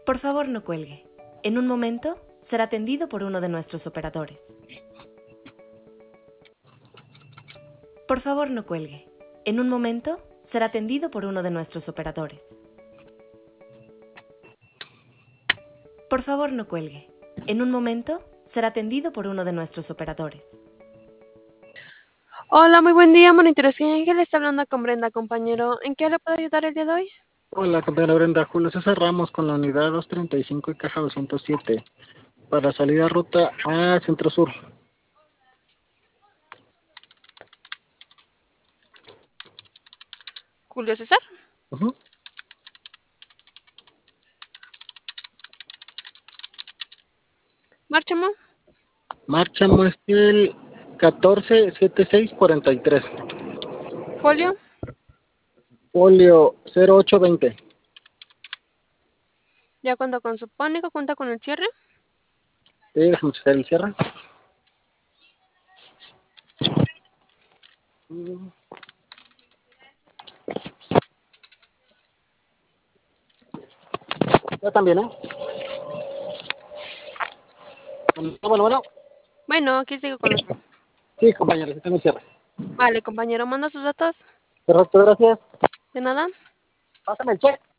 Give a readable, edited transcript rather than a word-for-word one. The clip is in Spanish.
Por favor, no cuelgue. En un momento será atendido por uno de nuestros operadores. Por favor, no cuelgue. En un momento será atendido por uno de nuestros operadores. Por favor, no cuelgue. En un momento será atendido por uno de nuestros operadores. Hola, muy buen día, Monitores Ángel. Está hablando con Brenda, compañero. ¿En qué le puedo ayudar el día de hoy? Hola, compañera Brenda. Julio César Ramos con la unidad 235 y caja 207 para salida ruta a Centro Sur. Julio César. Ujú. Márchamo. Marchamos el 147643. Folio. Folio 0820. Ya cuenta con su pánico, cuenta con el cierre. Déjame checar el cierre. Ya también, ¿eh? Bueno. Bueno, aquí sigo con usted. Sí, compañero, sí tengo el cierre. Vale, compañero, manda sus datos. Perfecto, gracias. De nada. Pásame el cheque.